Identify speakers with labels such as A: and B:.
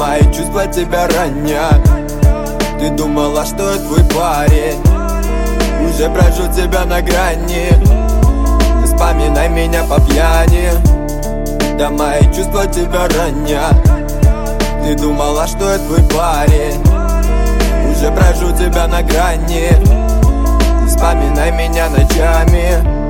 A: мои чувства тебя ранят. Ты думала, что я твой парень, уже брожу тебя на грани. Не вспоминай меня по пьяни, да мои чувства тебя ранят. Ты думала, что я твой парень, уже брожу тебя на грани. Не вспоминай меня ночами.